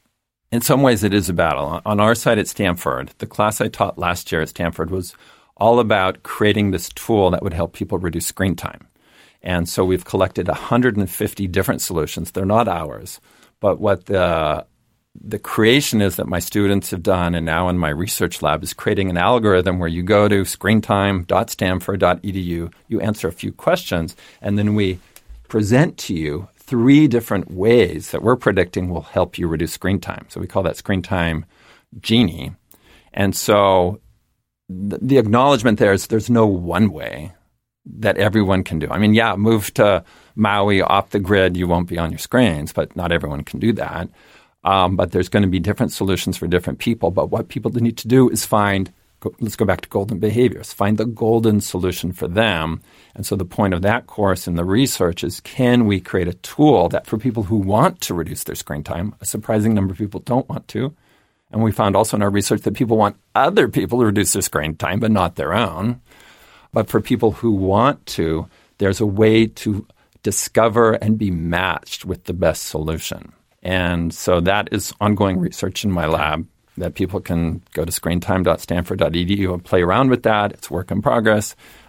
in some ways it is a battle. On our side at Stanford, the class I taught last year at Stanford was all about creating this tool that would help people reduce screen time. And so we've collected one hundred fifty different solutions. They're not ours. But what the the creation is that my students have done, and now in my research lab, is creating an algorithm where you go to screentime dot stanford dot e d u, you answer a few questions, and then we present to you three different ways that we're predicting will help you reduce screen time. So we call that Screen Time Genie. And so the, the acknowledgement there is there's no one way that everyone can do. I mean, yeah, move to Maui off the grid, you won't be on your screens, but not everyone can do that. Um, but there's going to be different solutions for different people. But what people need to do is find, go, let's go back to golden behaviors, find the golden solution for them. And so the point of that course and the research is, can we create a tool that for people who want to reduce their screen time, a surprising number of people don't want to. And we found also in our research that people want other people to reduce their screen time, but not their own. But for people who want to, there's a way to discover and be matched with the best solution. And so that is ongoing research in my lab that people can go to screentime dot stanford dot e d u and play around with that. It's work in progress.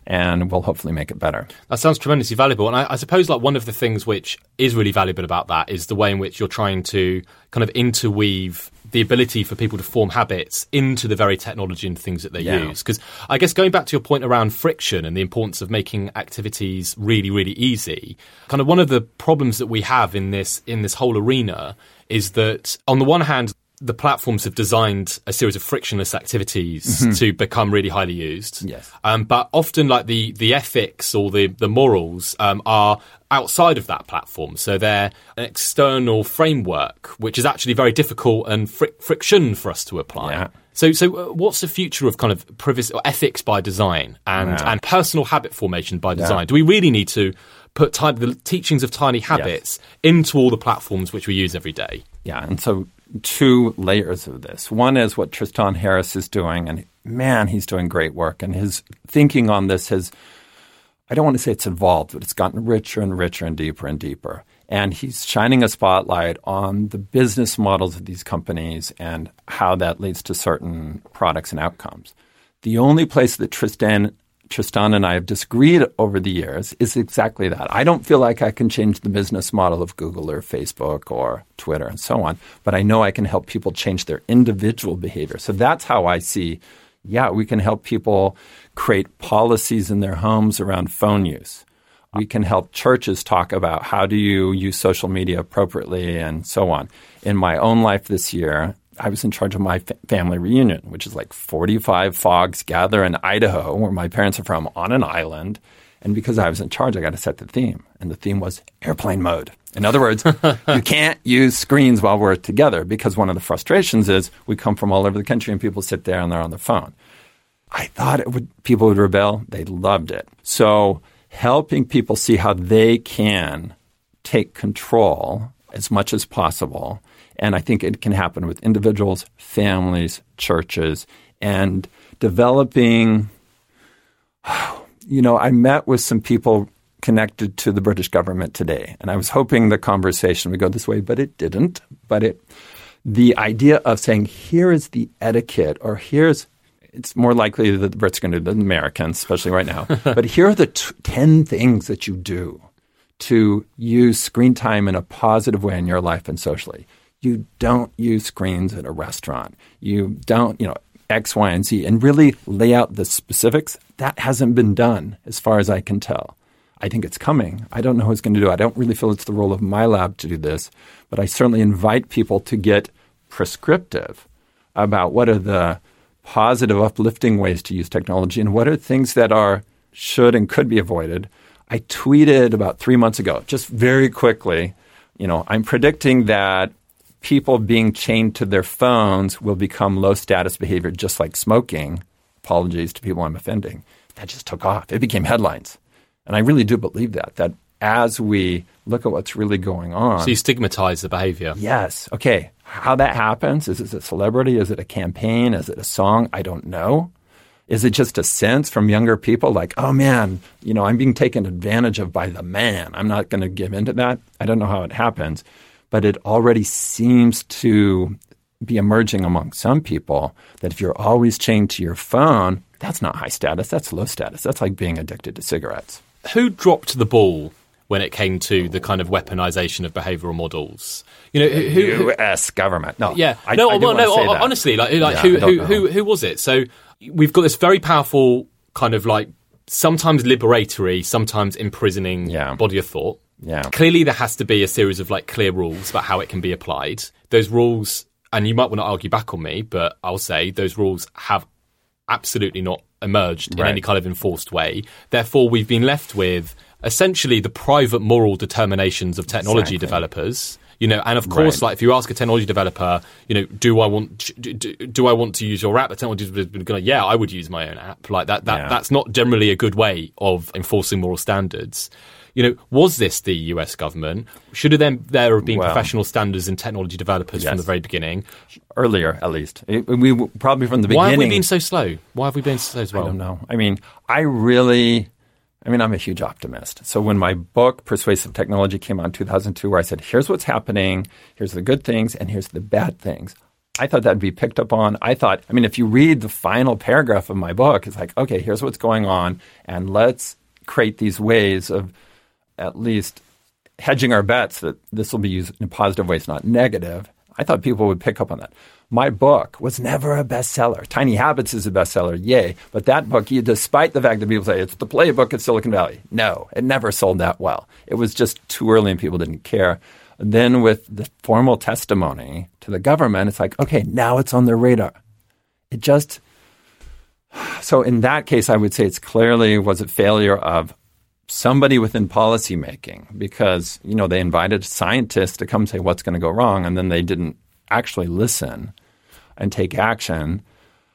and we'll hopefully make it better. That sounds tremendously valuable. And I, I suppose like one of the things which is really valuable about that is the way in which you're trying to kind of interweave the ability for people to form habits into the very technology and things that they Yeah. use. Because I guess going back to your point around friction and the importance of making activities really, really easy, kind of one of the problems that we have in this in this whole arena is that on the one hand, the platforms have designed a series of frictionless activities mm-hmm. to become really highly used. Yes. Um, but often like the, the ethics or the, the morals um, are outside of that platform. So they're an external framework, which is actually very difficult and fr- friction for us to apply. Yeah. So, so uh, what's the future of kind of privacy or ethics by design and, Yeah. and personal habit formation by design? Yeah. Do we really need to put ti- the teachings of tiny habits yes. into all the platforms which we use every day? Yeah, and so two layers of this. One is what Tristan Harris is doing, and man, he's doing great work. And his thinking on this has, I don't want to say it's evolved, but it's gotten richer and richer and deeper and deeper. And he's shining a spotlight on the business models of these companies and how that leads to certain products and outcomes. The only place that Tristan Tristan and I have disagreed over the years is exactly that. I don't feel like I can change the business model of Google or Facebook or Twitter and so on, but I know I can help people change their individual behavior. So that's how I see, yeah, we can help people create policies in their homes around phone use. We can help churches talk about how do you use social media appropriately and so on. In my own life this year, I was in charge of my fa- family reunion, which is like forty-five fogs gather in Idaho, where my parents are from, on an island. And because I was in charge, I got to set the theme. And the theme was airplane mode. In other words, you can't use screens while we're together because one of the frustrations is we come from all over the country and people sit there and they're on their phone. I thought it would people would rebel. They loved it. So helping people see how they can take control as much as possible. And I think it can happen with individuals, families, churches, and developing, you know, I met with some people connected to the British government today, and I was hoping the conversation would go this way, but it didn't. But it, the idea of saying, here is the etiquette, or here's, it's more likely that the Brits are going to do than the Americans, especially right now, but here are the t- ten things that you do to use screen time in a positive way in your life and socially. You don't use screens at a restaurant. You don't, you know, X, Y, and Z, and really lay out the specifics. That hasn't been done as far as I can tell. I think it's coming. I don't know who's going to do it. I don't really feel it's the role of my lab to do this, but I certainly invite people to get prescriptive about what are the positive, uplifting ways to use technology and what are things that are should and could be avoided. I tweeted about three months ago, just very quickly, you know, I'm predicting that people being chained to their phones will become low-status behavior, just like smoking. Apologies to people I'm offending. That just took off. It became headlines. And I really do believe that, that as we look at what's really going on. So you stigmatize the behavior. Yes. Okay. How that happens, is it a celebrity? Is it a campaign? Is it a song? I don't know. Is it just a sense from younger people like, oh, man, you know, I'm being taken advantage of by the man. I'm not going to give into that. I don't know how it happens. But it already seems to be emerging among some people that if you're always chained to your phone, that's not high status. That's low status. That's like being addicted to cigarettes. Who dropped the ball when it came to the kind of weaponization of behavioral models? You know, who, who, U S government. No, yeah, I, no, I well, no. say that. Honestly, like, like Yeah, who, I don't who, know. who, who was it? So we've got this very powerful kind of like sometimes liberatory, sometimes imprisoning Yeah. body of thought. Yeah. Clearly, there has to be a series of like clear rules about how it can be applied. Those rules, and you might want to argue back on me, but I'll say those rules have absolutely not emerged in Right. any kind of enforced way. Therefore, we've been left with essentially the private moral determinations of technology Exactly. developers. You know, and of course, Right. like if you ask a technology developer, you know, do I want do, do, do I want to use your app? The technology developer is going to, yeah, I would use my own app. Like that, that Yeah. that's not generally a good way of enforcing moral standards. You know, was this the U S government? Should have then there have been Well, professional standards in technology developers from yes. the very beginning? Earlier, at least. It, we probably from the beginning. Why have we been so slow? Why have we been so slow? I don't know. I mean, I really, I mean, I'm a huge optimist. So when my book, Persuasive Technology, came out in two thousand two, where I said, here's what's happening, here's the good things, and here's the bad things, I thought that'd be picked up on. I thought, I mean, if you read the final paragraph of my book, it's like, okay, here's what's going on, and let's create these ways of at least hedging our bets that this will be used in positive ways, not negative. I thought people would pick up on that. My book was never a bestseller. Tiny Habits is a bestseller, yay. But that book, despite the fact that people say it's the playbook at Silicon Valley, no, it never sold that well. It was just too early and people didn't care. Then with the formal testimony to the government, it's like, okay, now it's on their radar. It just – so in that case, I would say it's clearly was a failure of somebody within policymaking because, you know, they invited scientists to come say what's going to go wrong, and then they didn't actually listen and take action.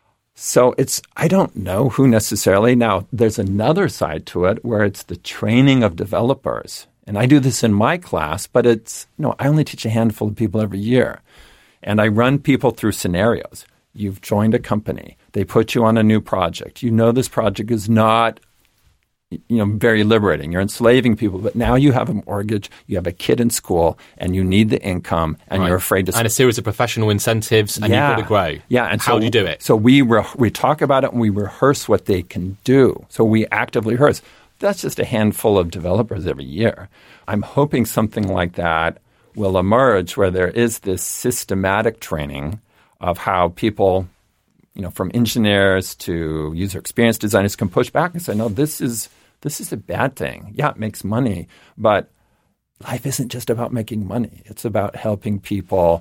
So it's – I don't know who necessarily. Now, there's another side to it where it's the training of developers. And I do this in my class, but it's, you know, I only teach a handful of people every year. And I run people through scenarios. You've joined a company. They put you on a new project. You know this project is not, you know, very liberating. You're enslaving people. But now you have a mortgage, you have a kid in school, and you need the income, and right. you're afraid to – And a series of professional incentives, and yeah. you've got to grow. Yeah. And How so, do you do it? So we re- we talk about it, and we rehearse what they can do. So we actively rehearse. That's just a handful of developers every year. I'm hoping something like that will emerge where there is this systematic training of how people, you know, from engineers to user experience designers can push back and say, no, this is this is a bad thing. Yeah, it makes money, but life isn't just about making money. It's about helping people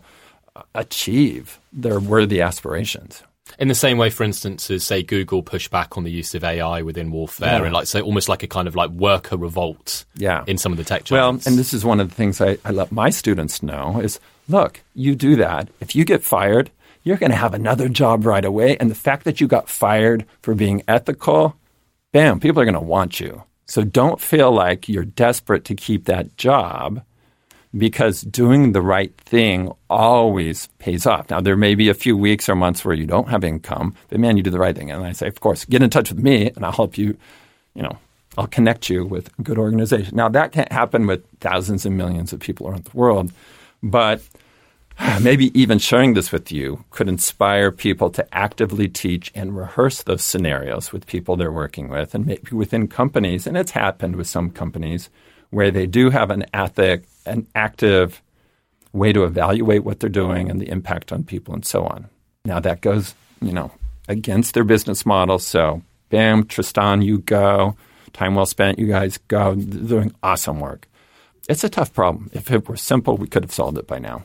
achieve their worthy aspirations. In the same way, for instance, as, say, Google pushed back on the use of A I within warfare, yeah. and like so almost like a kind of like worker revolt yeah. in some of the tech Well, giants. and this is one of the things I, I let my students know is, look, you do that. If you get fired, you're going to have another job right away. And the fact that you got fired for being ethical, bam, people are going to want you. So don't feel like you're desperate to keep that job, because doing the right thing always pays off. Now, there may be a few weeks or months where you don't have income, but man, you do the right thing. And I say, of course, get in touch with me and I'll help you, you know, I'll connect you with a good organization. Now, that can't happen with thousands and millions of people around the world, but maybe even sharing this with you could inspire people to actively teach and rehearse those scenarios with people they're working with, and maybe within companies. And it's happened with some companies where they do have an ethic, an active way to evaluate what they're doing and the impact on people and so on. Now that goes, you know, against their business model. So, bam, Tristan, you go. Time well spent. You guys go. They're doing awesome work. It's a tough problem. If it were simple, we could have solved it by now.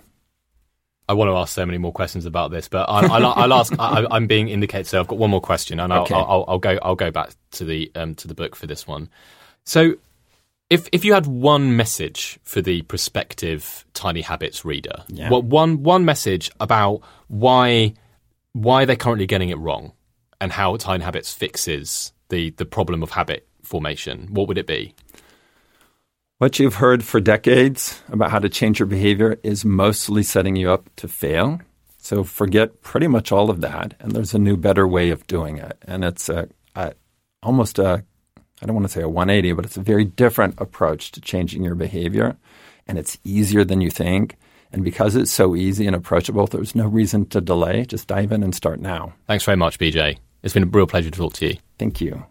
I want to ask so many more questions about this, but I'll, I'll, I'll ask. I, I'm being indicated, so I've got one more question, and I'll, okay. I'll, I'll, I'll go. I'll go back to the um, to the book for this one. So, if if you had one message for the prospective Tiny Habits reader, yeah. what one one message about why why they're currently getting it wrong, and how Tiny Habits fixes the the problem of habit formation, what would it be? What you've heard for decades about how to change your behavior is mostly setting you up to fail. So forget pretty much all of that, and there's a new, better way of doing it. And it's a, a almost a, I don't want to say a one eighty, but it's a very different approach to changing your behavior, and it's easier than you think. And because it's so easy and approachable, there's no reason to delay. Just dive in and start now. Thanks very much, B J. It's been a real pleasure to talk to you. Thank you.